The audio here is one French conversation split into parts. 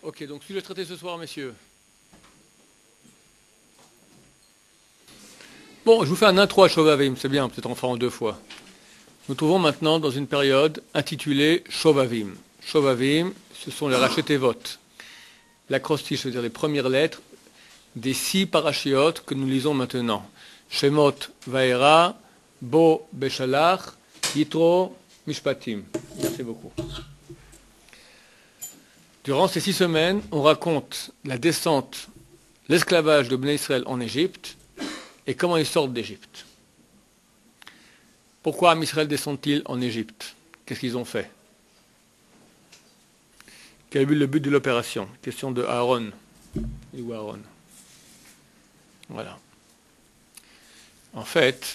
Ok, donc sujet traité ce soir, messieurs. Bon, je vous fais un intro à Shovavim, c'est bien, peut-être en faire en deux fois. Nous trouvons maintenant dans une période intitulée Shovavim. Shovavim, ce sont les Rachetevot. L'acrostiche, c'est-à-dire les premières lettres des 6 parachiotes que nous lisons maintenant. Shemot, Vaera, Bo, Beshalach, Yitro, Mishpatim. Merci beaucoup. Durant ces 6 semaines, on raconte la descente, l'esclavage de Bnei Israël en Égypte et comment ils sortent d'Égypte. Pourquoi Israël descend-il en Égypte? Qu'est-ce qu'ils ont fait? Quel est le but de l'opération? Question de Aaron. Ou Aaron. Voilà. En fait,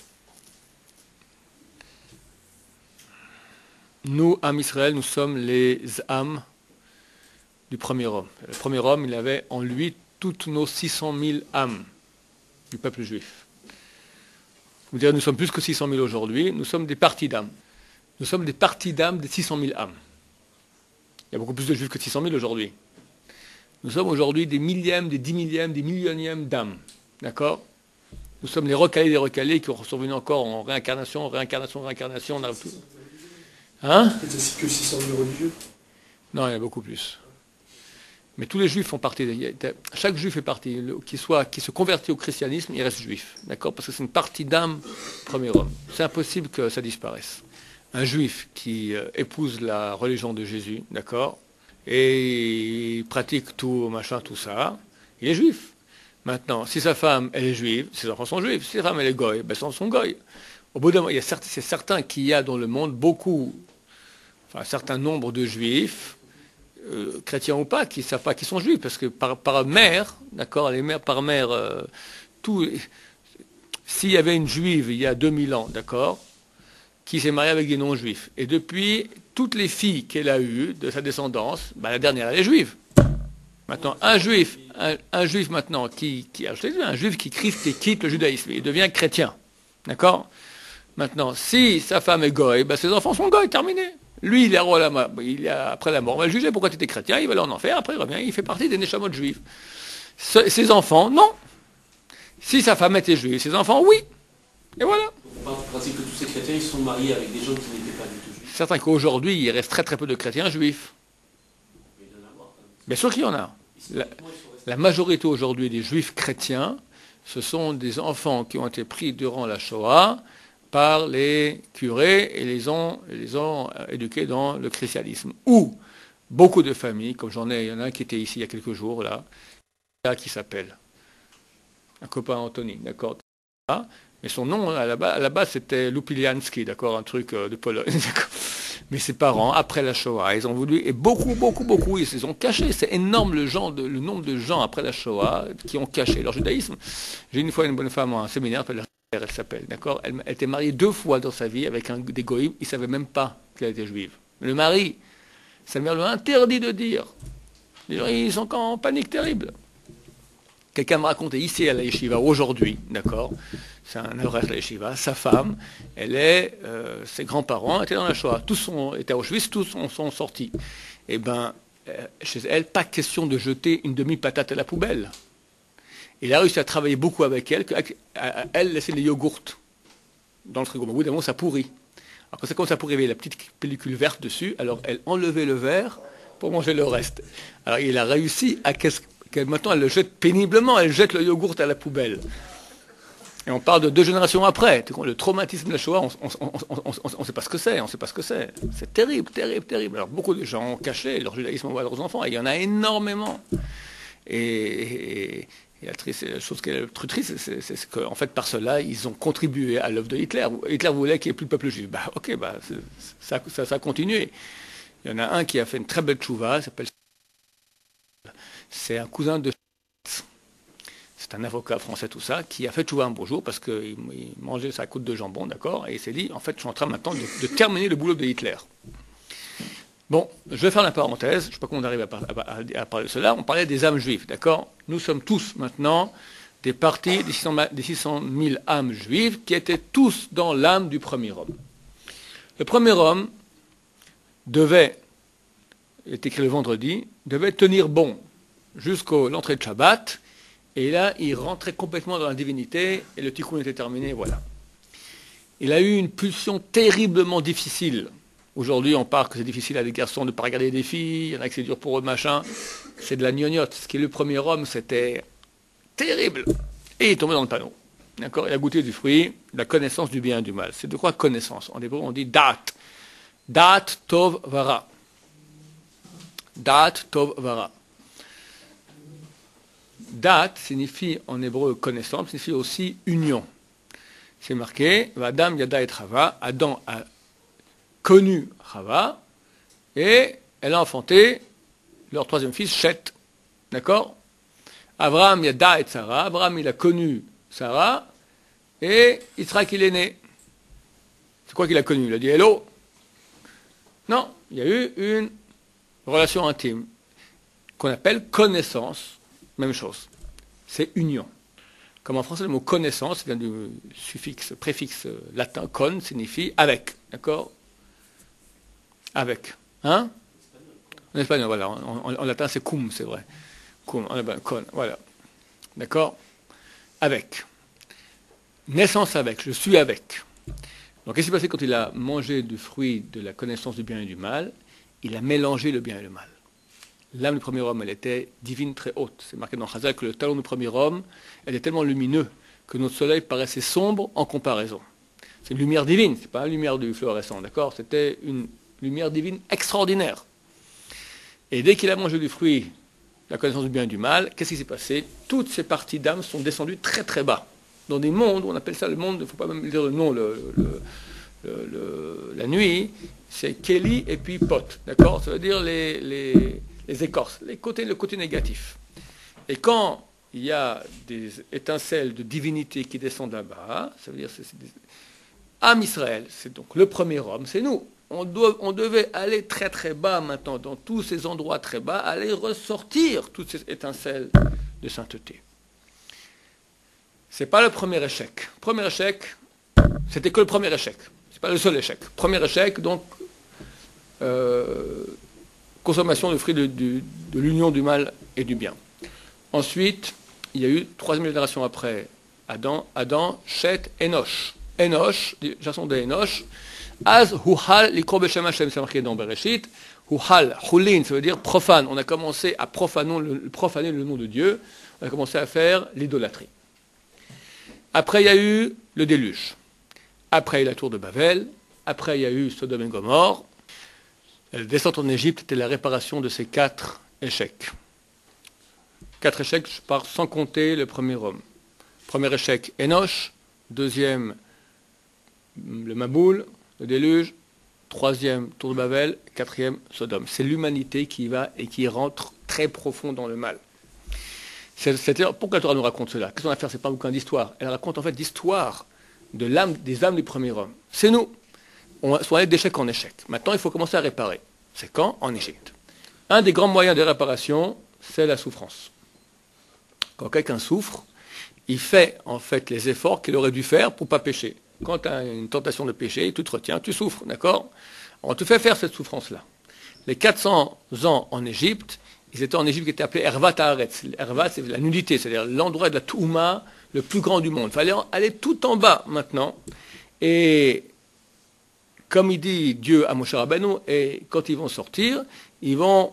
nous, Am Israël, nous sommes les âmes du premier homme. Le premier homme, il avait en lui toutes nos 600 000 âmes du peuple juif. Vous direz, nous sommes plus que 600 000 aujourd'hui, nous sommes des parties d'âmes. Nous sommes des parties d'âmes des 600 000 âmes. Il y a beaucoup plus de juifs que 600 000 aujourd'hui. Nous sommes aujourd'hui des millièmes, des 10 millièmes, des millionièmes d'âmes. D'accord? Nous sommes les recalés des recalés qui sont revenus encore en réincarnation, réincarnation, réincarnation. On a tout. Hein? C'est que 600 000 religieux? Non, il y en a beaucoup plus. Mais tous les juifs font partie. Chaque juif fait partie. Qui se convertit au christianisme, il reste juif. D'accord? Parce que c'est une partie d'âme, premier homme. C'est impossible que ça disparaisse. Un juif qui épouse la religion de Jésus, d'accord? Et il pratique tout, machin, tout ça, il est juif. Maintenant, si sa femme, elle est juive, ses enfants sont juifs. Si sa femme, elle est goy, ben, ils sont goy. Au bout d'un moment, c'est certain qu'il y a dans le monde un certain nombre de juifs, chrétiens ou pas, qui ne savent pas qu'ils sont juifs, parce que par mère, d'accord, les mères par mère, s'il y avait une juive il y a 2000 ans, d'accord, qui s'est mariée avec des non-juifs, et depuis, toutes les filles qu'elle a eues, de sa descendance, ben, la dernière, elle est juive. Maintenant, un juif maintenant, un juif qui quitte le judaïsme, il devient chrétien, d'accord. Maintenant, si sa femme est goy, ben, ses enfants sont goy, terminé. Lui, il est après la mort. On va le juger pourquoi tu étais chrétien, il va aller en enfer, après il revient, il fait partie des Neshamot juifs. Ses enfants, non. Si sa femme était juive, ses enfants, oui. Et voilà. On parle du principe que tous ces chrétiens ils sont mariés avec des gens qui n'étaient pas du tout juifs. C'est certain qu'aujourd'hui, il reste très très peu de chrétiens juifs. Mais il doit y en avoir, quand même. Bien sûr qu'il y en a. La majorité aujourd'hui des juifs chrétiens, ce sont des enfants qui ont été pris durant la Shoah par les curés et les ont éduqués dans le christianisme. Ou beaucoup de familles, comme il y en a un qui était ici il y a quelques jours, là qui s'appelle un copain Anthony, d'accord. Mais son nom, à la base, c'était Lupiliansky, d'accord, un truc de Pologne, d'accord. Mais ses parents, après la Shoah, ils ont voulu, et beaucoup, ils se ont cachés. C'est énorme le nombre de gens après la Shoah qui ont caché leur judaïsme. J'ai une fois une bonne femme à un séminaire, elle s'appelle, d'accord. Elle était mariée 2 fois dans sa vie avec des goïms, il ne savait même pas qu'elle était juive. Le mari, sa mère lui a interdit de dire. Ils sont en panique terrible. Quelqu'un me racontait ici à la yeshiva, aujourd'hui, d'accord, c'est un horaire à la yeshiva, sa femme, ses grands-parents étaient dans la Shoah, étaient à Auschwitz, tous sont sortis. Eh bien, chez elle, pas question de jeter une demi-patate à la poubelle. Il a réussi à travailler beaucoup avec elle, elle laissait les yogourts dans le frigo. Au bout d'un moment, ça pourrit. Alors quand ça commence à pourrir, il y avait la petite pellicule verte dessus, alors elle enlevait le verre pour manger le reste. Alors il a réussi à maintenant elle le jette péniblement, elle jette le yogourt à la poubelle. Et on parle de 2 générations après. Le traumatisme de la Shoah, on ne sait pas ce que c'est, C'est terrible. Alors beaucoup de gens ont caché leur judaïsme à leurs enfants, et il y en a énormément. Et la chose qui est le plus triste, c'est qu'en fait, par cela, ils ont contribué à l'œuvre de Hitler. Hitler voulait qu'il n'y ait plus de peuple juif. Ça a continué. Il y en a un qui a fait une très belle tchouva, c'est un cousin de... C'est un avocat français, tout ça, qui a fait tchouva un beau jour parce qu'il mangeait sa croûte de jambon, d'accord, et il s'est dit, en fait, je suis en train maintenant de terminer le boulot de Hitler. Bon, je vais faire la parenthèse, je ne sais pas comment on arrive à parler de cela, on parlait des âmes juives, d'accord. Nous sommes tous maintenant des parties des 600 000 âmes juives qui étaient tous dans l'âme du premier homme. Le premier homme devait est écrit le vendredi, devait tenir bon jusqu'à l'entrée de Shabbat, et là, il rentrait complètement dans la divinité, et le tikkun était terminé, voilà. Il a eu une pulsion terriblement difficile. Aujourd'hui, on parle que c'est difficile à des garçons de ne pas regarder des filles, il y en a que c'est dur pour eux, machin. C'est de la gnognotte. Ce qui est le premier homme, c'était terrible. Et il est tombé dans le panneau. D'accord? Il a goûté du fruit, la connaissance du bien et du mal. C'est de quoi connaissance? En hébreu, on dit dat. Dat tov vara. Dat tov vara. Dat signifie en hébreu connaissance, signifie aussi union. C'est marqué, Vadam yada et Chava, Adam a connu Chava, et elle a enfanté leur troisième fils, Shet. D'accord? Abraham yada et Sarah, Abraham il a connu Sarah, et Yitzhak il est né. C'est quoi qu'il a connu? Il a dit hello? Non, il y a eu une relation intime, qu'on appelle connaissance, même chose. C'est union. Comme en français, le mot connaissance vient du préfixe latin, con, signifie avec. D'accord? Avec. Hein? En espagnol, voilà. En latin, c'est cum, c'est vrai. Cum, con, voilà. D'accord? Avec. Naissance avec, je suis avec. Donc, qu'est-ce qui s'est passé quand il a mangé du fruit de la connaissance du bien et du mal? Il a mélangé le bien et le mal. L'âme du premier homme, elle était divine très haute. C'est marqué dans Chazal que le talon du premier homme, elle est tellement lumineux que notre soleil paraissait sombre en comparaison. C'est une lumière divine, c'est pas une lumière du fluorescent, d'accord? C'était une lumière divine extraordinaire. Et dès qu'il a mangé du fruit, la connaissance du bien et du mal, qu'est-ce qui s'est passé? Toutes ces parties d'âme sont descendues très très bas. Dans des mondes, on appelle ça le monde, il ne faut pas même dire le nom, la nuit, c'est Kéli et puis Pot, d'accord? Ça veut dire les écorces, le côté négatif. Et quand il y a des étincelles de divinité qui descendent là-bas, ça veut dire Am Israël, c'est donc le premier homme, c'est nous. On devait aller très très bas maintenant, dans tous ces endroits très bas, aller ressortir toutes ces étincelles de sainteté. C'est pas le premier échec. Le premier échec, c'était que le premier échec. C'est pas le seul échec. Premier échec, donc consommation de fruits de l'union du mal et du bien. Ensuite, il y a eu, troisième génération après Adam, Shet, Enoch. Enoch, génération de Enoch, Az Huhal, l'ikro Beshem Hashem, c'est marqué dans Bereshit. Huhal, Hulin, ça veut dire profane. On a commencé à profaner le nom de Dieu. On a commencé à faire l'idolâtrie. Après, il y a eu le déluge. Après, il y a eu la tour de Babel. Après, il y a eu Sodome et Gomorrhe. La descente en Égypte était la réparation de ces 4 échecs. 4 échecs, je pars sans compter le premier homme. Premier échec, Enoch. Deuxième, le Maboul, le déluge. Troisième, tour de Babel. Quatrième, Sodome. C'est l'humanité qui va et qui rentre très profond dans le mal. Pourquoi la Torah nous raconte cela? Qu'est-ce qu'on a à faire? C'est pas un bouquin d'histoire. Elle raconte en fait l'histoire des âmes du premier homme. C'est nous. On sont allés d'échec en échec. Maintenant, il faut commencer à réparer. C'est quand? En Égypte. Un des grands moyens de réparation, c'est la souffrance. Quand quelqu'un souffre, il fait en fait les efforts qu'il aurait dû faire pour ne pas pécher. Quand tu as une tentation de pécher, tu te retiens, tu souffres, d'accord? On te fait faire cette souffrance-là. Les 400 ans en Égypte, ils étaient en Égypte qui était appelé Hervat Haaretz. Hervat, c'est la nudité, c'est-à-dire l'endroit de la Touma le plus grand du monde. Il fallait aller tout en bas maintenant. Et comme il dit Dieu à Moshe Rabbeinu, et quand ils vont sortir, ils vont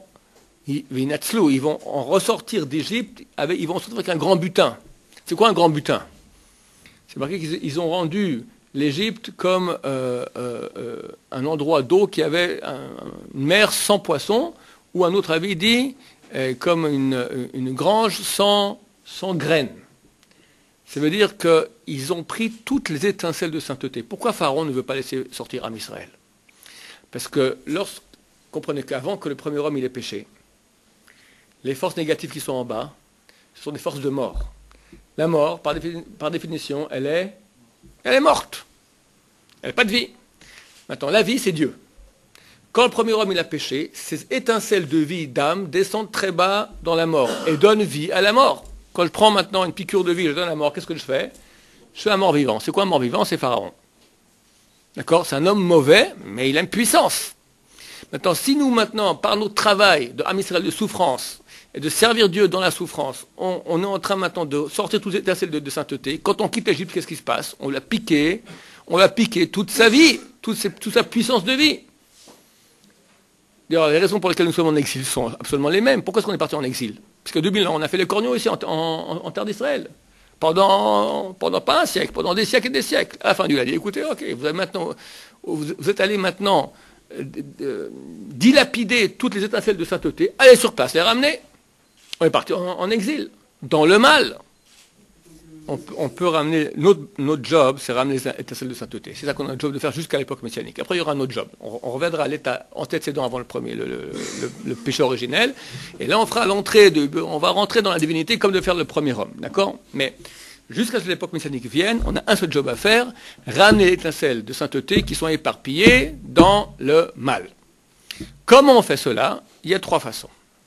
en ressortir d'Égypte, ils vont sortir avec un grand butin. C'est quoi un grand butin? C'est marqué qu'ils ont rendu l'Égypte comme un endroit d'eau qui avait une mer sans poissons, ou un autre avis dit comme une grange sans graines. Ça veut dire qu'ils ont pris toutes les étincelles de sainteté. Pourquoi Pharaon ne veut pas laisser sortir Am Israël? Parce que comprenez qu'avant que le premier homme il ait péché, les forces négatives qui sont en bas, ce sont des forces de mort. La mort, par définition, elle est morte. Elle n'a pas de vie. Maintenant, la vie, c'est Dieu. Quand le premier homme il a péché, ces étincelles de vie, d'âme, descendent très bas dans la mort et donnent vie à la mort. Quand je prends maintenant une piqûre de vie, je donne la mort, qu'est-ce que je fais? Je suis un mort-vivant. C'est quoi un mort-vivant? C'est Pharaon. D'accord? C'est un homme mauvais, mais il a une puissance. Maintenant, si nous, maintenant, par notre travail de Am Israël de souffrance, et de servir Dieu dans la souffrance, on est en train maintenant de sortir tous les étincelles de sainteté. Quand on quitte l'Égypte, qu'est-ce qui se passe? On l'a piqué toute sa vie, toute sa puissance de vie. D'ailleurs, les raisons pour lesquelles nous sommes en exil sont absolument les mêmes. Pourquoi est-ce qu'on est parti en exil? Parce que 2000 ans, on a fait les corneaux ici en terre d'Israël. Pendant pas un siècle, pendant des siècles et des siècles. À la fin, Dieu a dit, écoutez, ok, vous êtes allés maintenant dilapider toutes les étincelles de sainteté, allez sur place, les ramener. On est parti en exil, dans le mal. On peut ramener, notre job, c'est ramener les étincelles de sainteté. C'est ça qu'on a le job de faire jusqu'à l'époque messianique. Après, il y aura un autre job. On reviendra à l'état antécédent avant le premier, le péché originel. Et là, on va rentrer dans la divinité comme de faire le premier homme. D'accord? Mais jusqu'à ce que l'époque messianique vienne, on a un seul job à faire, ramener les étincelles de sainteté qui sont éparpillées dans le mal. Comment on fait cela? Il y a 3 façons.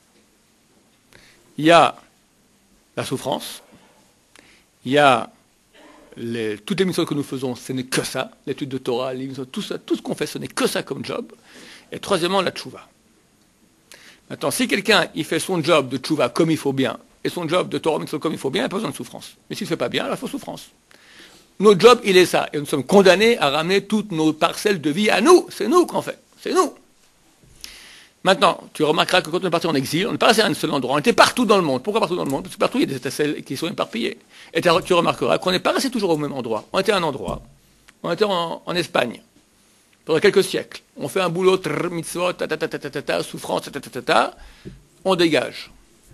Il y a la souffrance, il y a toutes les missions que nous faisons, ce n'est que ça, l'étude de Torah, les missions, tout ça, tout ce qu'on fait, ce n'est que ça comme job. Et troisièmement, la tchouva. Maintenant, si quelqu'un il fait son job de tchouva comme il faut bien, et son job de Torah comme il faut bien, il n'y a pas besoin de souffrance. Mais s'il ne fait pas bien, il faut souffrance. Notre job, il est ça. Et nous sommes condamnés à ramener toutes nos parcelles de vie à nous. C'est nous qu'on fait. C'est nous. Maintenant, tu remarqueras que quand on est parti en exil, on n'est pas resté à un seul endroit, on était partout dans le monde. Pourquoi partout dans le monde? Parce que partout, il y a des étincelles qui sont éparpillées. Et tu remarqueras qu'on n'est pas resté toujours au même endroit. On était à un endroit. On était en Espagne, pendant quelques siècles. On fait un boulot, mitzvot, souffrance, on dégage.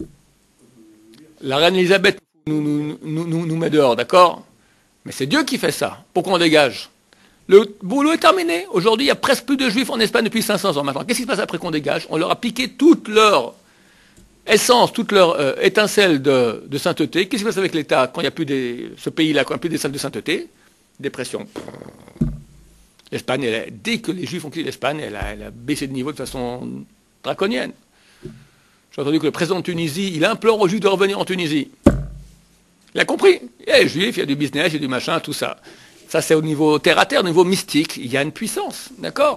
La reine Elisabeth nous met dehors, d'accord? Mais c'est Dieu qui fait ça. Pourquoi on dégage? Le boulot est terminé. Aujourd'hui, il n'y a presque plus de juifs en Espagne depuis 500 ans maintenant. Qu'est-ce qui se passe après qu'on dégage? On leur a piqué toute leur essence, toute leur étincelle de sainteté. Qu'est-ce qui se passe avec l'État quand il n'y a plus ce pays-là, quand il n'y a plus des salles de sainteté? Dépression. L'Espagne, dès que les juifs ont quitté l'Espagne, elle a baissé de niveau de façon draconienne. J'ai entendu que le président de Tunisie, il implore aux juifs de revenir en Tunisie. Il a compris. Il y a les juifs, il y a du business, il y a du machin, tout ça. Ça, c'est au niveau terre-à-terre, au niveau mystique. Il y a une puissance, d'accord?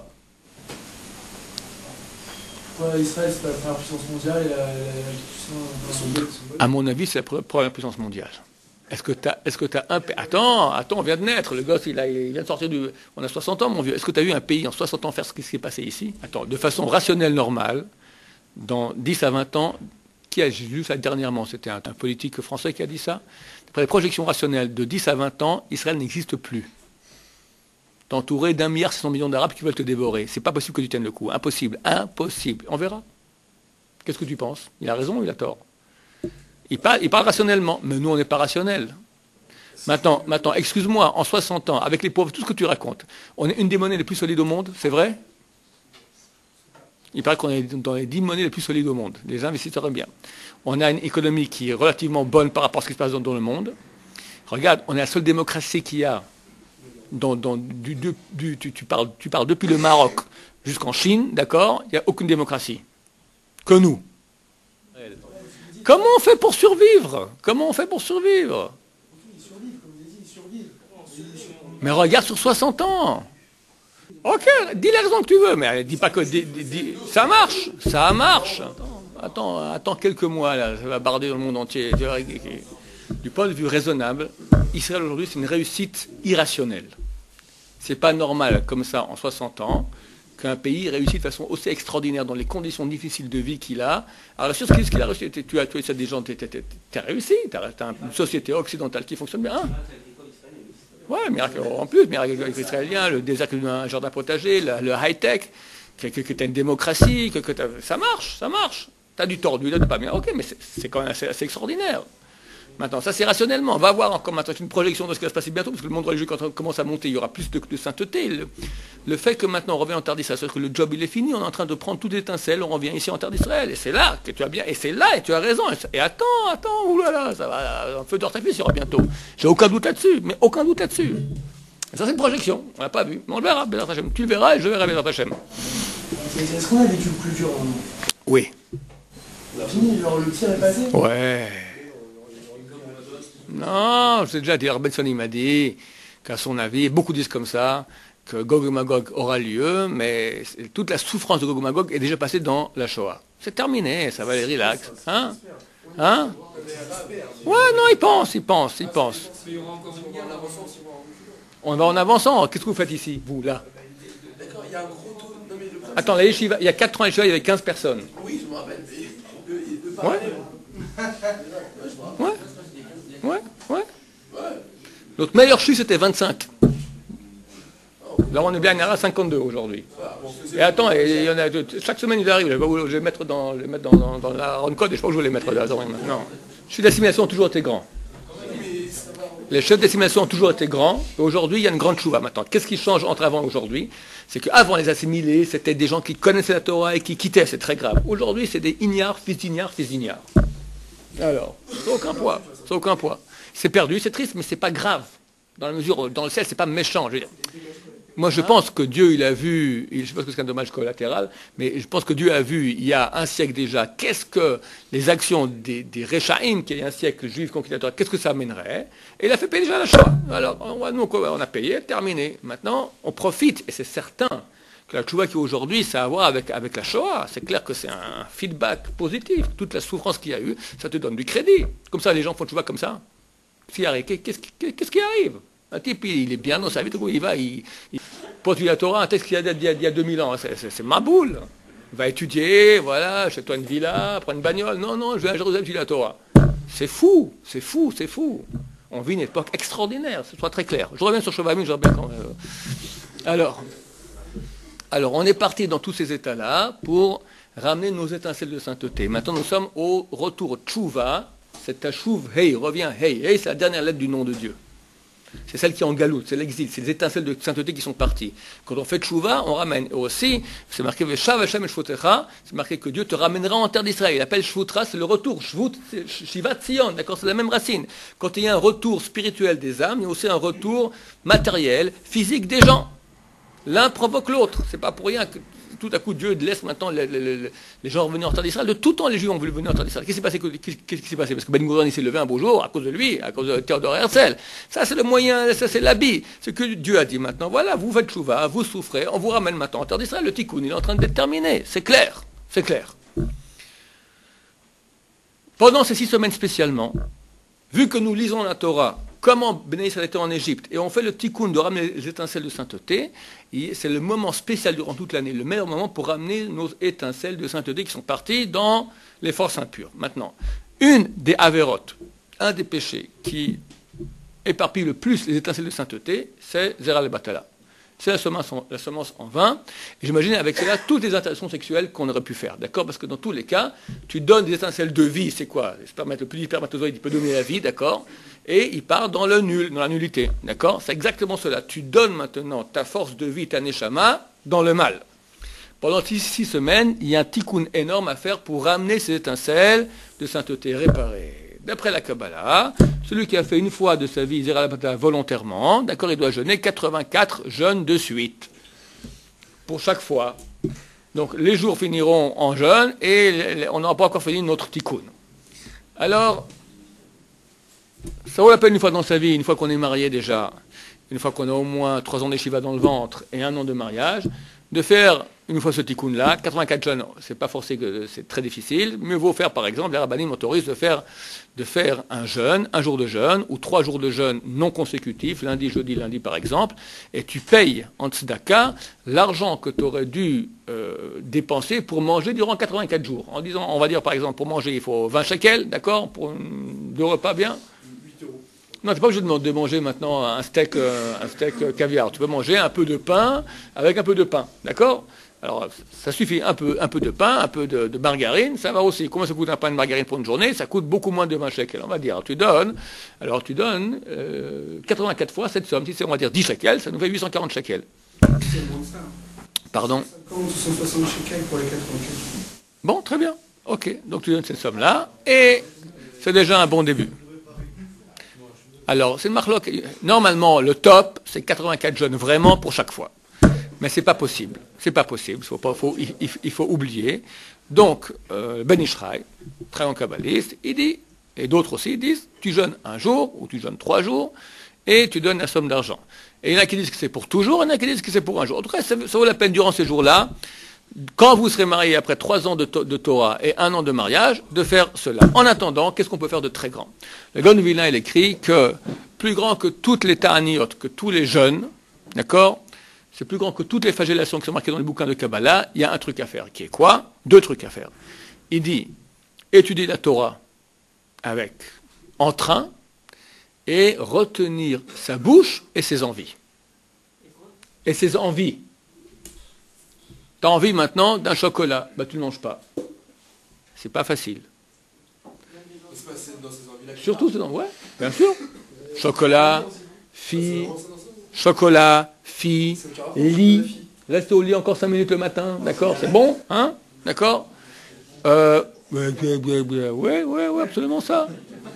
Ouais, Israël, c'est la première puissance mondiale et la puissance... À mon avis, c'est la première puissance mondiale. Est-ce que tu as un pays... Attends, on vient de naître. Le gosse, il vient de sortir du... On a 60 ans, mon vieux. Est-ce que tu as eu un pays en 60 ans faire ce qui s'est passé ici? Attends, de façon rationnelle, normale, dans 10 à 20 ans, j'ai lu ça dernièrement, c'était un politique français qui a dit ça. Après les projections rationnelles, de 10 à 20 ans, Israël n'existe plus. T'es entouré d'1,6 milliard d'Arabes qui veulent te dévorer. C'est pas possible que tu tiennes le coup. Impossible. Impossible. On verra. Qu'est-ce que tu penses? Il a raison ou il a tort? Il parle rationnellement, mais nous, on n'est pas rationnels. Maintenant, excuse-moi, en 60 ans, avec les pauvres, tout ce que tu racontes, on est une des monnaies les plus solides au monde, c'est vrai? Il paraît qu'on est dans les 10 monnaies les plus solides au monde. Les investisseurs aiment bien. On a une économie qui est relativement bonne par rapport à ce qui se passe dans le monde. Regarde, on est la seule démocratie qu'il y a. Tu parles depuis le Maroc jusqu'en Chine, d'accord? Il n'y a aucune démocratie. Que nous. Comment on fait pour survivre? Mais regarde sur 60 ans. Ok, dis la raison que tu veux, mais dis pas que... ça marche. Attends quelques mois, là, ça va barder dans le monde entier. Du point de vue raisonnable, Israël aujourd'hui, c'est une réussite irrationnelle. C'est pas normal, comme ça, en 60 ans, qu'un pays réussisse de façon aussi extraordinaire dans les conditions difficiles de vie qu'il a. Alors, sur ce qu'il a réussi, tu as des gens, tu as réussi, tu as une société occidentale qui fonctionne bien. Hein? Ouais, miracle, en plus, miracle israélien, le désert d'un jardin potager, le high-tech, que tu as une démocratie, ça marche. Tu as du tordu, tu n'as pas bien. Ok, mais c'est quand même assez extraordinaire. Maintenant, ça c'est rationnellement. On va voir encore maintenant une projection de ce qui va se passer bientôt, parce que le monde religieux, quand on commence à monter, il y aura plus de sainteté. Le fait que maintenant on revient en terre d'Israël, c'est-à-dire que le job il est fini, on est en train de prendre toute l'étincelle, on revient ici en terre d'Israël. Et c'est là que tu as bien, et c'est là, et tu as raison. Et attends, oulala, ça va, un feu d'artifice il y aura bientôt. J'ai aucun doute là-dessus, mais aucun doute là-dessus. Et ça c'est une projection, on l'a pas vu. Mais on le verra, Bézat Hashem. Tu le verras et je verrai, Bézat Hashem. Est-ce qu'on a vécu le plus dur maintenant? Oui. Fini, le tir est passé? Ouais. Non, je sais déjà dit, Benson il m'a dit qu'à son avis, beaucoup disent comme ça, que Gog et Magog aura lieu, mais toute la souffrance de Gog et Magog est déjà passée dans la Shoah. C'est terminé, ça va aller relax. Hein? Hein? Ouais, non, il pense. On va en avançant. Qu'est-ce que vous faites ici, vous, là? D'accord, il y a un gros taux. Non, mais Attends, la yeshiva, il y a 4 ans, la yeshiva, il y avait 15 personnes. oui, je me rappelle. Ouais. Notre meilleur chiffre, c'était 25. Là, on est bien à 52 aujourd'hui. Et attends, il y en a chaque semaine, il arrive. Je vais les mettre dans la run code et je pense que je vais les mettre là. Non. Les chefs d'assimilation ont toujours été grands. Les chefs d'assimilation ont toujours été grands. Et aujourd'hui, il y a une grande chouva maintenant. Qu'est-ce qui change entre avant et aujourd'hui? C'est qu'avant les assimilés, c'était des gens qui connaissaient la Torah et qui quittaient. C'est très grave. Aujourd'hui, c'est des ignares, fils d'ignares. Alors, c'est aucun poids. C'est perdu, c'est triste, mais c'est pas grave. Dans la mesure, dans le ciel, c'est pas méchant. Je veux dire. Moi, je pense que Dieu, il a vu, je pense que c'est un dommage collatéral, mais je pense que Dieu a vu, il y a un siècle déjà, qu'est-ce que les actions des Rechaïm, qui est un siècle juif conquistateur, qu'est-ce que ça amènerait? Et il a fait payer déjà la Shoah. Alors, nous, on a payé, terminé. Maintenant, on profite, et c'est certain que la Tchouva qui est aujourd'hui, ça a à voir avec la Shoah. C'est clair que c'est un feedback positif. Toute la souffrance qu'il y a eu, ça te donne du crédit. Comme ça, les gens font Tchouva comme ça. Qu'est-ce qui arrive? Un type, il est bien dans sa vie, il va, il pose la Torah, un texte qu'il y a 2000 ans, c'est ma boule. Il va étudier, voilà, achète-toi une villa, prends une bagnole. Non, je vais à Jérusalem, je lis la Torah. C'est fou. On vit une époque extraordinaire, ce soit très clair. Je reviens sur Shuvah, je reviens quand même. Alors, on est parti dans tous ces états-là pour ramener nos étincelles de sainteté. Maintenant, nous sommes au retour Tchouva, c'est Tashuv, Hey, reviens, Hey. Hey, c'est la dernière lettre du nom de Dieu. C'est celle qui est en galoute, c'est l'exil, c'est les étincelles de sainteté qui sont parties. Quand on fait Tchouva, on ramène. Et aussi, c'est marqué Veshav Hashem Shvutecha, c'est marqué que Dieu te ramènera en terre d'Israël. Il appelle Shvutra, c'est le retour. Shvut, c'est Shivat Sion, d'accord, c'est la même racine. Quand il y a un retour spirituel des âmes, il y a aussi un retour matériel, physique des gens. L'un provoque l'autre. C'est pas pour rien que tout à coup Dieu laisse maintenant les gens revenir en terre d'Israël. De tout temps, les Juifs ont voulu venir en terre d'Israël. Qu'est-ce qui s'est passé? Parce que Ben Gurion s'est levé un beau jour à cause de lui, à cause de Théodore Herzl. Ça, c'est le moyen, ça, c'est l'habit. Ce que Dieu a dit maintenant. Voilà, vous faites chouva, vous souffrez, on vous ramène maintenant en terre d'Israël. Le tikkun, il est en train d'être terminé. C'est clair. Pendant ces 6 semaines spécialement, vu que nous lisons la Torah, comment Béné Israël était en Égypte, et on fait le tikkun de ramener les étincelles de sainteté, c'est le moment spécial durant toute l'année, le meilleur moment pour ramener nos étincelles de sainteté qui sont parties dans les forces impures. Maintenant, une des avérotes, un des péchés qui éparpille le plus les étincelles de sainteté, c'est Zeral Batala. C'est la semence en vain. Et j'imagine avec cela toutes les interactions sexuelles qu'on aurait pu faire. D'accord? Parce que dans tous les cas, tu donnes des étincelles de vie, c'est quoi? Le plus spermatozoïde, il peut donner la vie, d'accord? Et il part dans le nul, dans la nullité. D'accord? C'est exactement cela. Tu donnes maintenant ta force de vie, ta neshama, dans le mal. Pendant 6 semaines, il y a un tikkun énorme à faire pour ramener ces étincelles de sainteté réparées. D'après la Kabbalah, celui qui a fait une fois de sa vie Zeral Batala volontairement, d'accord, il doit jeûner 84 jeûnes de suite. Pour chaque fois. Donc les jours finiront en jeûne et on n'aura pas encore fini notre tikkun. Alors, ça vaut la peine une fois dans sa vie, une fois qu'on est marié déjà, une fois qu'on a au moins 3 ans d'eshiva dans le ventre et 1 an de mariage, de faire une fois ce tikkun-là, 84 jeûnes, c'est pas forcé que c'est très difficile, mieux vaut faire par exemple, les rabbinim autorisent de faire un jeûne, un jour de jeûne, ou 3 jours de jeûne non consécutifs, lundi, jeudi, lundi par exemple, et tu payes en tzedaka l'argent que tu aurais dû dépenser pour manger durant 84 jours. En disant, on va dire par exemple, pour manger il faut 20 shekels, d'accord, pour 2 repas bien. Non, tu n'es pas obligé de manger maintenant un steak caviar. Tu peux manger un peu de pain avec un peu de pain, d'accord? Alors, ça suffit, un peu de pain, un peu de margarine, ça va aussi. Combien ça coûte un pain de margarine pour une journée? Ça coûte beaucoup moins de 20 shekels, on va dire. Tu donnes 84 fois cette somme. Si c'est, on va dire, 10 shekels, ça nous fait 840 shekels. C'est moins que ça. Pardon? 50 ou 160 shekels pour les 84. Bon, très bien. Ok, donc tu donnes cette somme-là, et c'est déjà un bon début. Alors, c'est une marloque. Normalement, le top, c'est 84 jeûnes vraiment pour chaque fois. Mais c'est pas possible. C'est pas possible. Il faut oublier. Donc, Ben Ishraï, très grand kabbaliste, il dit, et d'autres aussi disent, tu jeûnes un jour, ou tu jeûnes 3 jours, et tu donnes la somme d'argent. Et il y en a qui disent que c'est pour toujours, il y en a qui disent que c'est pour un jour. En tout cas, ça vaut la peine durant ces jours-là, quand vous serez mariés après 3 ans de Torah et 1 an de mariage, de faire cela. En attendant, qu'est-ce qu'on peut faire de très grand? Le Gaon de Vilna, il écrit que plus grand que toutes les ta'aniot, que tous les jeûnes, d'accord? C'est plus grand que toutes les flagellations qui sont marquées dans les bouquins de Kabbalah, il y a un truc à faire, qui est quoi? 2 trucs à faire. Il dit, étudier la Torah avec entrain et retenir sa bouche et ses envies. Et ses envies. Tu as envie maintenant d'un chocolat, bah tu ne le manges pas. C'est pas facile. Surtout c'est dans ouais, bien sûr. Chocolat, fille, lit. Reste au lit encore 5 minutes le matin, d'accord? C'est bon, hein? D'accord? Ouais, absolument ça.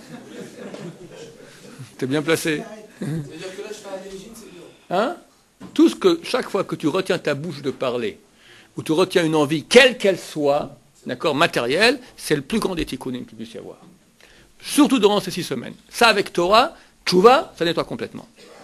T'es bien placé. C'est-à-dire que là, je fais un régime, c'est dur. Hein? Tout ce que, chaque fois que tu retiens ta bouche de parler, ou tu retiens une envie, quelle qu'elle soit, d'accord, matérielle, c'est le plus grand des tikkunim qu'il puisse y avoir. Surtout durant ces 6 semaines. Ça, avec Torah, Tchouva, ça nettoie complètement.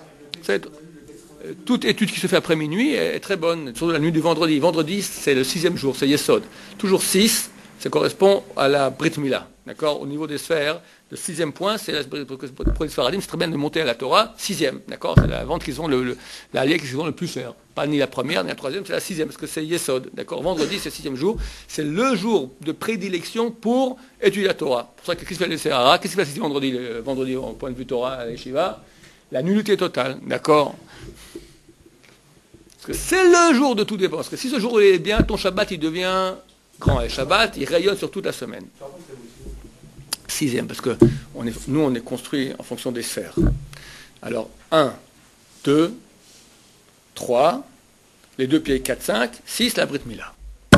Toute étude qui se fait après minuit est très bonne, surtout la nuit du vendredi. Vendredi, c'est le 6e jour, c'est Yesod. Toujours 6, ça correspond à la Brit Mila. D'accord? Au niveau des sphères, le 6e point, c'est pour les Sfaradim, c'est très bien de monter à la Torah, 6e. D'accord? C'est la vente qu'ils ont, la alliée qu'ils ont le plus cher. Pas ni la première, ni la 3e, c'est la 6e, parce que c'est Yesod. D'accord? Vendredi, c'est le 6e jour. C'est le jour de prédilection pour étudier la Torah. Pour ça que qu'est-ce qu'il fait le Sahara? Qu'est-ce qu'il fait vendredi, vendredi, au point de vue Torah, à l'Eshiva? La nullité totale. D'accord? Parce que c'est le jour de tout dépend. Parce que si ce jour il est bien, ton Shabbat, il devient grand. Et Shabbat, il rayonne sur toute la semaine. 6e, parce que nous, on est construit en fonction des sphères. Alors, 1, 2, 3, les 2 pieds 4, 5, 6, la Brit Mila.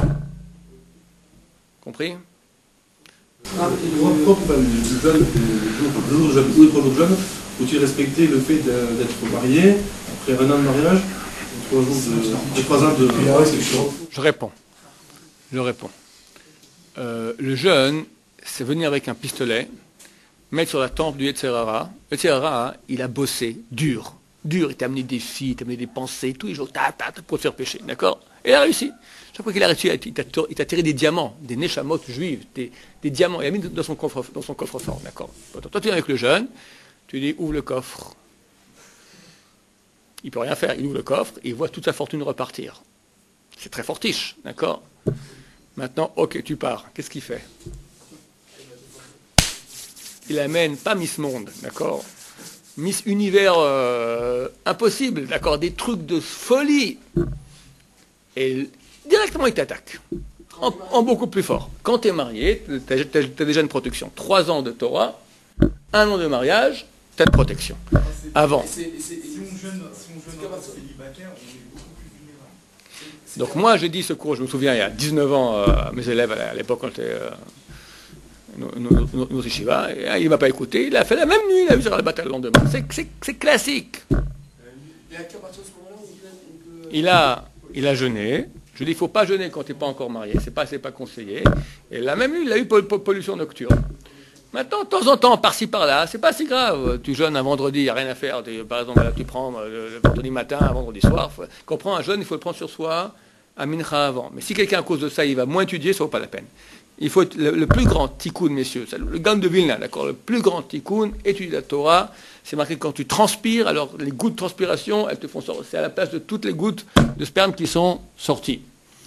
Compris? Pourquoi le jeûne, ou les 3 jours de jeûne, faut-il respecter le fait d'être marié après 1 an de mariage, 3 ans de... Je réponds. Le jeûne, c'est venir avec un pistolet, mettre sur la tempe du Yetzirara. Le Yetzirara, il a bossé dur. Il t'a amené des filles, il t'a amené des pensées, tous les jours, pour te faire pécher, d'accord? Et il a réussi. Chaque fois qu'il a réussi, il t'a tiré des diamants, des neshamot juives, des diamants, il a mis dans son coffre-fort, d'accord? Toi, tu viens avec le jeune, tu dis, ouvre le coffre. Il ne peut rien faire, il ouvre le coffre, et il voit toute sa fortune repartir. C'est très fortiche, d'accord? Maintenant, ok, tu pars. Qu'est-ce qu'il fait? Il amène pas Miss Monde, d'accord? Miss Univers impossible, d'accord? Des trucs de folie. Et directement, il t'attaque. En beaucoup plus fort. Quand tu es marié, tu as déjà une protection. 3 ans de Torah, 1 an de mariage, tu as de protection. Avant. Si on jeûne célibataire, on est beaucoup plus vulnérable. Donc moi, j'ai dit ce cours, je me souviens, il y a 19 ans, à mes élèves, à l'époque, quand j'étais nos yeshivas, il ne m'a pas écouté, il a fait la même nuit, il a vu sur la bataille le lendemain. C'est classique. Et à partir de ce moment-là, Il a jeûné. Je dis, il ne faut pas jeûner quand tu n'es pas encore marié, c'est pas conseillé. Et la même nuit, il a eu pollution nocturne. Maintenant, de temps en temps, par-ci, par-là, c'est pas si grave. Tu jeûnes un vendredi, il n'y a rien à faire. Par exemple, là, tu prends le vendredi matin, un vendredi soir. Quand on prend un jeûne, il faut le prendre sur soi, à mincha avant. Mais si quelqu'un, à cause de ça, il va moins étudier, ça ne vaut pas la peine. Il faut être le plus grand tikkun, messieurs, le Gaon de Vilna, d'accord, le plus grand tikkun, étudier la Torah. C'est marqué quand tu transpires, alors les gouttes de transpiration, elles te font sortir. C'est à la place de toutes les gouttes de sperme qui sont sorties.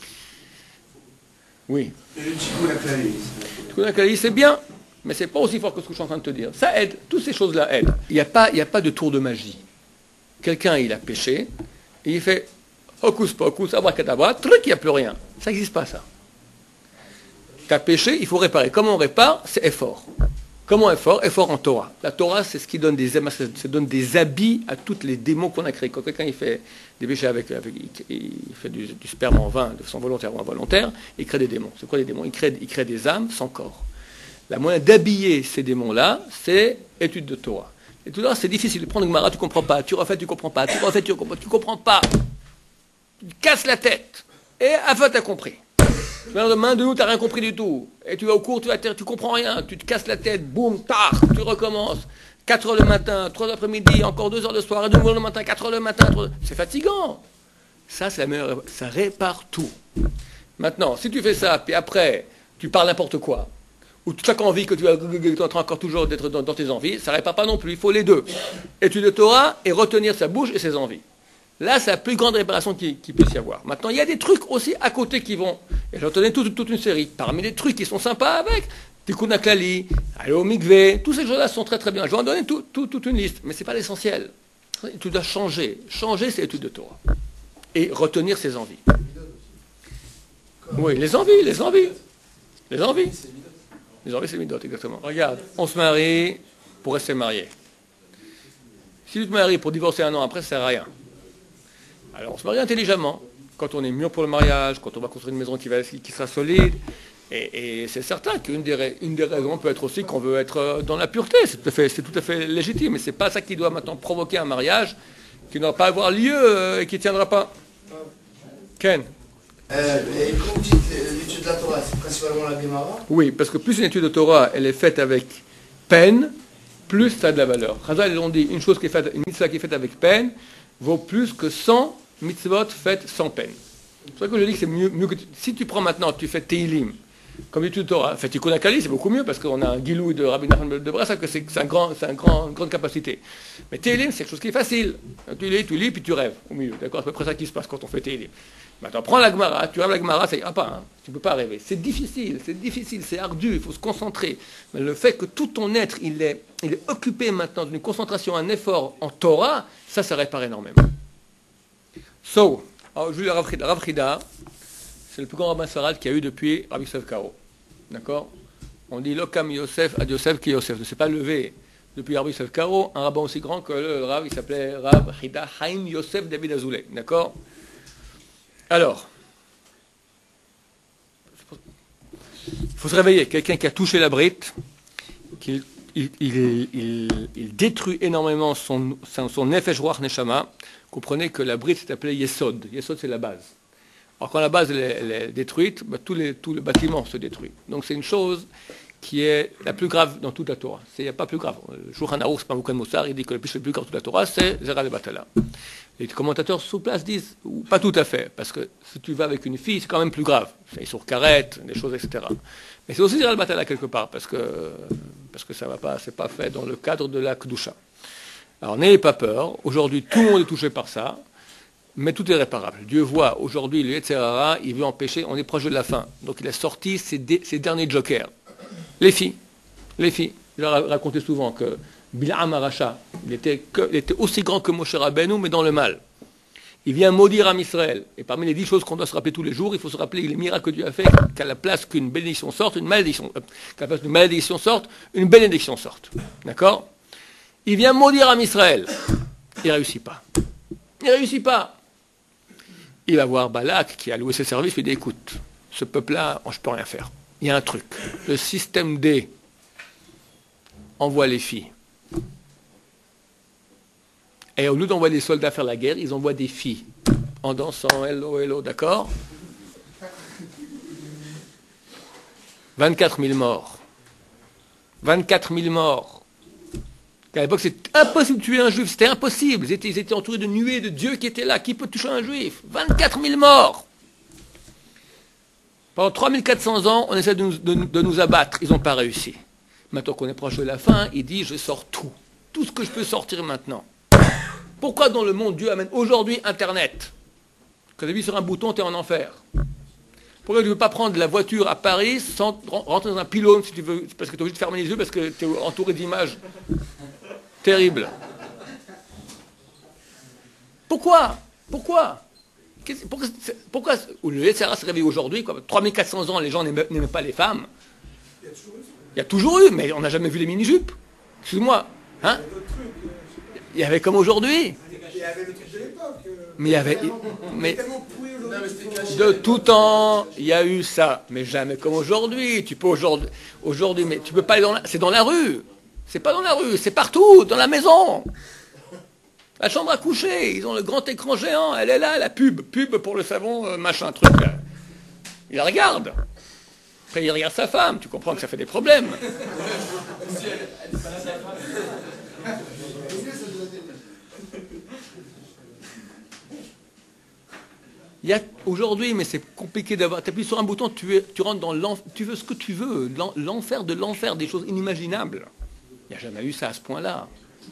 Oui. Et le tikkun aklali? Le tikkun aklali, c'est bien. Mais ce n'est pas aussi fort que ce que je suis en train de te dire. Ça aide, toutes ces choses-là aident. Il n'y a pas de tour de magie. Quelqu'un, il a péché, et il fait hocus pocus, abracadabra, truc, il n'y a plus rien. Ça n'existe pas, ça. Tu as péché, il faut réparer. Comment on répare? C'est effort. Comment effort? Effort en Torah. La Torah, c'est ce qui donne donne des habits à tous les démons qu'on a créés. Quand quelqu'un il fait des péchés il fait du sperme en vain, de façon volontaire ou involontaire, il crée des démons. C'est quoi les démons? Il crée des âmes sans corps. La moyen d'habiller ces démons-là, c'est étude de Torah. Et tout ça, c'est difficile. De prendre une Gemara, tu ne comprends pas. Tu refais, tu ne comprends pas. Tu refais, tu ne comprends pas. Tu te casses la tête. Et à fin, tu as compris. Main de nous, tu n'as rien compris du tout. Et tu vas au cours, tu comprends rien. Tu te casses la tête, boum, tard, tu recommences. 4 heures le matin, 3 heures l'après-midi, encore 2 heures le soir, et de nouveau le matin, 4 heures le matin, c'est fatigant. Ça, c'est la meilleure, ça répare tout. Maintenant, si tu fais ça, puis après, tu parles n'importe quoi, ou chaque envie que tu as, tu es en train encore toujours d'être dans tes envies, ça ne répare pas non plus. Il faut les deux. Étude de Torah et retenir sa bouche et ses envies. Là, c'est la plus grande réparation qu'il puisse y avoir. Maintenant, il y a des trucs aussi à côté qui vont. Et j'en tenais toute une série. Parmi les trucs qui sont sympas avec, Tikkun HaKlali, aller au mikvé, tous ces choses-là sont très très bien. Je vais en donner toute une liste, mais ce n'est pas l'essentiel. Tu dois changer. Changer, c'est l'étude de Torah. Et retenir ses envies. Oui, les envies. Les envies, c'est midot, exactement. Regarde, on se marie pour rester marié. Si tu te maries pour divorcer un an après, ça ne sert à rien. Alors on se marie intelligemment, quand on est mûr pour le mariage, quand on va construire une maison qui sera solide. Et c'est certain qu'une des raisons peut être aussi qu'on veut être dans la pureté. C'est tout à fait légitime. Mais ce n'est pas ça qui doit maintenant provoquer un mariage qui ne va pas avoir lieu et qui ne tiendra pas. Ken? Et quand vous dites l'étude de la Torah, c'est principalement la Gemara? Oui, parce que plus une étude de Torah, elle est faite avec peine, plus ça a de la valeur. Chazal, ils ont dit, une mitzvah qui est faite avec peine vaut plus que 100 mitzvot faites sans peine. C'est pour ça que je dis que c'est mieux que... Si tu prends maintenant, tu fais Teilim, comme l'étude de Torah, fait Tikkun HaKlali, c'est beaucoup mieux, parce qu'on a un Gilou de Rabbi Nachman de Brassa, que c'est une grande capacité. Mais Teilim, c'est quelque chose qui est facile. Tu lis, puis tu rêves au milieu. D'accord, c'est à peu près ça qui se passe quand on fait Teilim. Maintenant, prends la Gemara, tu rêves la Gemara, ça ira pas. Hein. Tu ne peux pas rêver. C'est difficile, c'est ardu, il faut se concentrer. Mais le fait que tout ton être, il est occupé maintenant d'une concentration, un effort en Torah, ça répare énormément. Alors, Jules Rav Chida, c'est le plus grand rabbin Sfarad qu'il y a eu depuis Rabbi Yosef Karo. D'accord? On dit Lokam Yosef ad Yosef ki Yosef. Ne s'est pas levé depuis Rabbi Yosef Karo, un rabbin aussi grand que le Rav, il s'appelait Rav Chida Haim Yosef David Azoulay. D'accord? Alors, il faut se réveiller. Quelqu'un qui a touché la brite, il détruit énormément son Nefesh Ruach Neshama. Comprenez que la brite c'est appelée Yesod. Yesod, c'est la base. Alors quand la base elle est détruite, tout le bâtiment se détruit. Donc c'est une chose qui est la plus grave dans toute la Torah. Il n'y a pas plus grave. Le Shulchan Aruch, c'est pas Moukan Moussar, il dit que le plus grave de toute la Torah, c'est Zera le Batala. Les commentateurs sous place disent, pas tout à fait, parce que si tu vas avec une fille, c'est quand même plus grave. C'est sur carrette, des choses, etc. Mais c'est aussi Zera le Batala quelque part, parce que ça va pas, c'est pas fait dans le cadre de la Kedusha. Alors n'ayez pas peur, aujourd'hui tout le monde est touché par ça, mais tout est réparable. Dieu voit aujourd'hui le Yetzer Hara, il veut empêcher, on est proche de la fin. Donc il a sorti ses derniers jokers. Les filles. J'ai raconté souvent que Bil'am Aracha, il était aussi grand que Moshe Rabbeinu, mais dans le mal. Il vient maudire Am Israël. Et parmi les 10 choses qu'on doit se rappeler tous les jours, il faut se rappeler les miracles que Dieu a fait, qu'à la place qu'une bénédiction sorte, une malédiction. Qu'à la place qu'une malédiction sorte, une bénédiction sorte. D'accord? Il vient maudire Am Israël. Il ne réussit pas. Il va voir Balak, qui a loué ses services, il dit, écoute, ce peuple-là, je ne peux rien faire. Il y a un truc. Le système D envoie les filles. Et au lieu d'envoyer des soldats faire la guerre, ils envoient des filles. En dansant, hello, hello, d'accord? 24 000 morts. 24 000 morts. À l'époque, c'était impossible de tuer un juif, c'était impossible. Ils étaient entourés de nuées de Dieu qui étaient là. Qui peut toucher un juif? 24 000 morts. Pendant 3400 ans, on essaie de nous abattre. Ils n'ont pas réussi. Maintenant qu'on est proche de la fin, il dit, je sors tout. Tout ce que je peux sortir maintenant. Pourquoi dans le monde, Dieu amène aujourd'hui Internet? Quand tu appuies sur un bouton, tu es en enfer. Pourquoi tu ne veux pas prendre la voiture à Paris sans rentrer dans un pylône, si tu veux, parce que tu es obligé de fermer les yeux, parce que tu es entouré d'images terribles. Pourquoi le Yetzirah se réveille aujourd'hui, 3400 ans, les gens n'aimaient pas les femmes. Il y a toujours eu, mais on n'a jamais vu les mini-jupes. Excuse-moi. Hein? Il y avait comme aujourd'hui. Il y avait le truc de l'époque. Mais il y avait... De tout temps, il y a eu ça. Mais jamais comme aujourd'hui. Tu peux aujourd'hui, mais tu peux pas aller dans la... C'est dans la rue. C'est pas dans la rue, c'est partout, dans la maison. La chambre à coucher, ils ont le grand écran géant. Elle est là, la pub pour le savon, machin, truc. Il la regarde. Après, il regarde sa femme. Tu comprends que ça fait des problèmes. Il y a aujourd'hui, mais c'est compliqué d'avoir. Tu appuies sur un bouton, tu rentres dans l'enfer. Tu veux ce que tu veux, l'enfer de l'enfer, des choses inimaginables. Il n'y a jamais eu ça à ce point-là.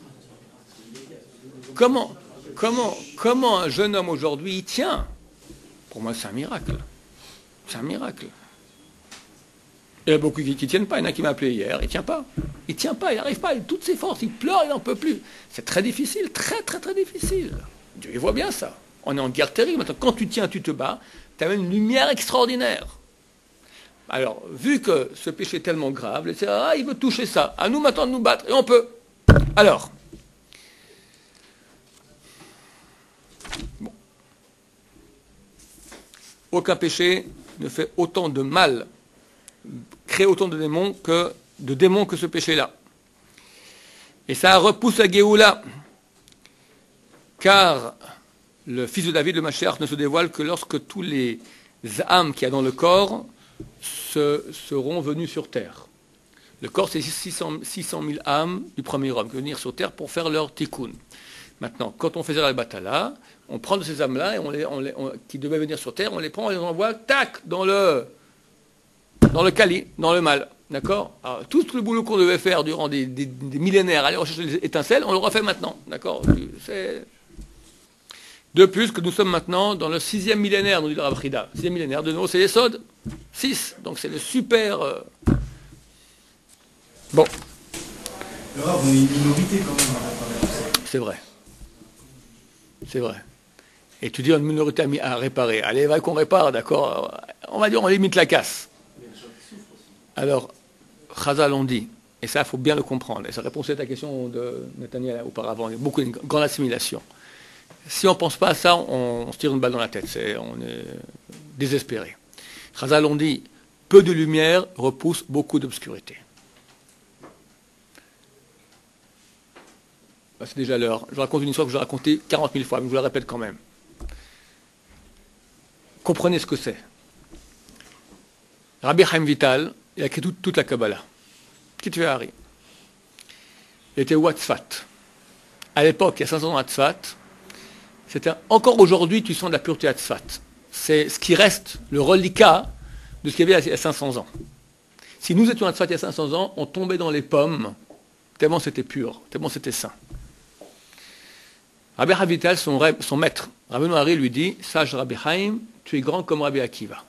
Comment un jeune homme aujourd'hui y tient? Pour moi, c'est un miracle. C'est un miracle. Il y a beaucoup qui ne tiennent pas. Il y en a qui m'a appelé hier, il ne tient pas. Il ne tient pas, il n'arrive pas, il a toutes ses forces, il pleure, il n'en peut plus. C'est très difficile, très très très difficile. Dieu, il voit bien ça. On est en guerre terrible. Maintenant, quand tu tiens, tu te bats, tu as une lumière extraordinaire. Alors, vu que ce péché est tellement grave, il veut toucher ça. À nous maintenant de nous battre. Et on peut. Alors. Bon. Aucun péché ne fait autant de mal, crée autant de démons que ce péché-là. Et ça repousse la Géoula. Car le fils de David, le Mashiach, ne se dévoile que lorsque tous les âmes qu'il y a dans le corps seront venus sur terre. Le corps, c'est 600 000 âmes du premier homme qui vont venir sur terre pour faire leur tikkun. Maintenant, quand on faisait la batala, on prend de ces âmes-là et qui devaient venir sur terre, on les prend, on les envoie, tac, dans le kali, dans le mal. D'accord? Alors, tout le boulot qu'on devait faire durant des millénaires, aller rechercher les étincelles, on le refait maintenant. D'accord? De plus que nous sommes maintenant dans le 6e millénaire, nous dit le Rav Frida. 6e millénaire, de nouveau, c'est les Sod. 6. Donc c'est le super. Bon. Le Rav, on est une minorité quand même à réparer tout ça. C'est vrai. C'est vrai. Et tu dis une minorité à réparer. Allez, va qu'on répare, d'accord? On va dire, on limite la casse. Alors, Chazal on dit, et ça, il faut bien le comprendre, et ça répond à ta question de Nathaniel auparavant, il y a beaucoup de grande assimilation. Si on ne pense pas à ça, on se tire une balle dans la tête, on est désespéré. Chazal on dit, peu de lumière repousse beaucoup d'obscurité. C'est déjà l'heure. Je raconte une histoire que je vais raconter 40 000 fois, mais je vous la répète quand même. Comprenez ce que c'est. Rabbi Chaim Vital, il a écrit toute la Kabbalah. Petit Harry. Il était au Tzfat. À l'époque, il y a 500 ans à Tzfat, encore aujourd'hui, tu sens de la pureté à Tzfat. C'est ce qui reste, le reliquat de ce qu'il y avait il y a 500 ans. Si nous étions à Tzfat il y a 500 ans, on tombait dans les pommes, tellement c'était pur, tellement c'était saint. Rabbi Chaim Vital, son maître, Rabbeinu Hari, lui dit, sage Rabbi Chaim, tu es grand comme Rabbi Akiva.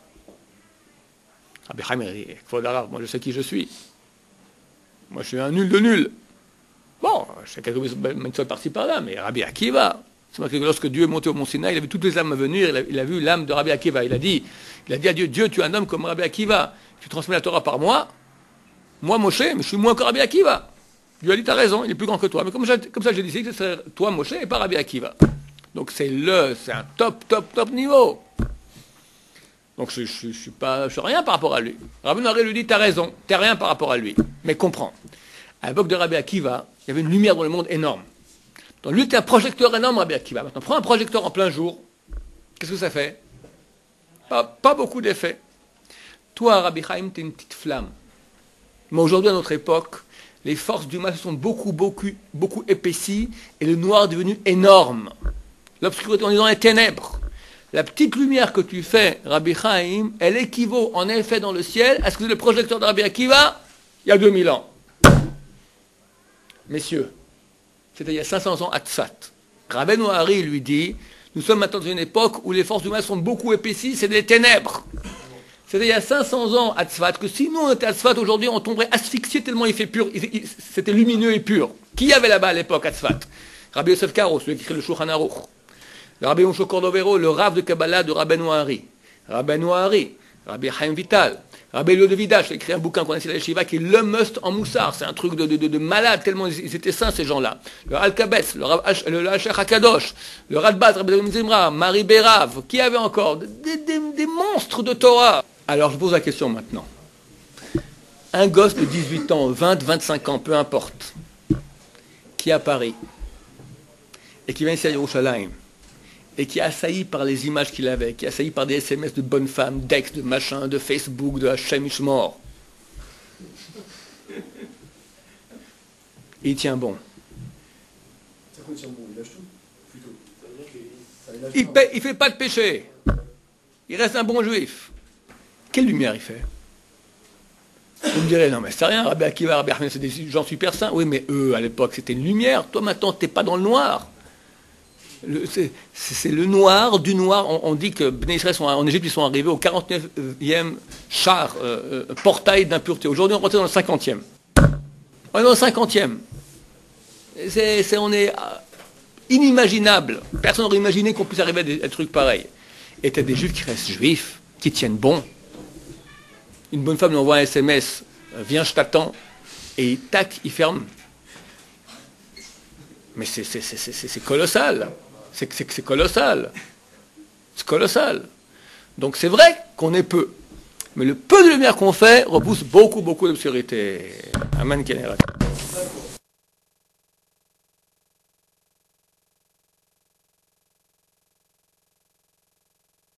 Rabbi Chaim, il dit, moi je sais qui je suis. Moi je suis un nul de nul. Bon, je sais quelques mitzvot par-ci par-là, mais Rabbi Akiva, c'est marqué que lorsque Dieu est monté au mont Sinaï, il a vu toutes les âmes venir, il a vu l'âme de Rabbi Akiva. Il a dit à Dieu, Dieu, tu es un homme comme Rabbi Akiva, tu transmets la Torah par moi Moshe, mais je suis moins que Rabbi Akiva. Dieu a dit, tu as raison, il est plus grand que toi. Mais comme ça, j'ai dit que c'est toi, Moshe, et pas Rabbi Akiva. Donc c'est un top niveau. Donc je suis rien par rapport à lui. Rabbi Noiré lui dit, tu as raison, tu n'es rien par rapport à lui. Mais comprends, à l'époque de Rabbi Akiva, il y avait une lumière dans le monde énorme. Donc lui, tu es un projecteur énorme, Rabbi Akiva. Maintenant, prends un projecteur en plein jour, qu'est-ce que ça fait? Pas beaucoup d'effet. Toi, Rabbi Chaim, tu es une petite flamme. Mais aujourd'hui, à notre époque, les forces du mal se sont beaucoup épaissies et le noir est devenu énorme. L'obscurité, on est dans les ténèbres. La petite lumière que tu fais, Rabbi Chaim, elle équivaut en effet dans le ciel à ce que c'est le projecteur de Rabbi Akiva il y a 2000 ans. Messieurs, c'était il y a 500 ans à Tzfat. Rabbeinu Hari lui dit, nous sommes maintenant dans une époque où les forces du mal sont beaucoup épaissies, c'est des ténèbres. C'était il y a 500 ans à Tzfat, que si nous on était à Tzfat aujourd'hui, on tomberait asphyxié tellement il fait pur, c'était lumineux et pur. Qui y avait là-bas à l'époque à Tzfat? Rabbi Yosef Karo, celui qui écrit le Shulchan Aruch. Le Rabbi Moshe Cordovero, le Rav de Kabbalah de Rabbeinu Hari. Rabbeinu Hari, Rabbi Chaim Vital, Rabbi Elio de Vidash, qui a écrit un bouquin qu'on a essayé à la Yeshiva, qui est le must en moussard. C'est un truc de malade, tellement ils étaient saints ces gens-là. Le Al-Kabetz, le Hachach HaKadosh, le Radbaz, Rabbi Zimra, Marie Bérav, qui avait encore des monstres de Torah. Alors je pose la question maintenant. Un gosse de 18 ans, 20, 25 ans, peu importe, qui est à Paris, et qui vient ici à Yerushalayim, et qui est assailli par les images qu'il avait, qui est assailli par des SMS de bonnes femmes, d'ex, de machin, de Facebook, de Hashem Ishmor. Et il tient bon. Il ne fait pas de péché. il reste un bon juif. Quelle lumière il fait? Vous me direz, non mais c'est rien, Rabbi Akiva, Rabbi Ahmed, c'est des gens super saints. Oui, mais eux, à l'époque, c'était une lumière. Toi, maintenant, tu n'es pas dans le noir. C'est le noir du noir. On dit que Bnei Israël en Égypte, ils sont arrivés au 49e char, portail d'impureté. Aujourd'hui, on rentre dans le 50e. On est dans le 50e. On est inimaginable. Personne n'aurait imaginé qu'on puisse arriver à des trucs pareils. Et tu as des juifs qui restent juifs, qui tiennent bon. Une bonne femme lui envoie un SMS, viens, je t'attends, et tac, il ferme. Mais c'est colossal. C'est colossal. C'est colossal. Donc c'est vrai qu'on est peu. Mais le peu de lumière qu'on fait repousse beaucoup, beaucoup d'obscurité. Amen, Kénérat.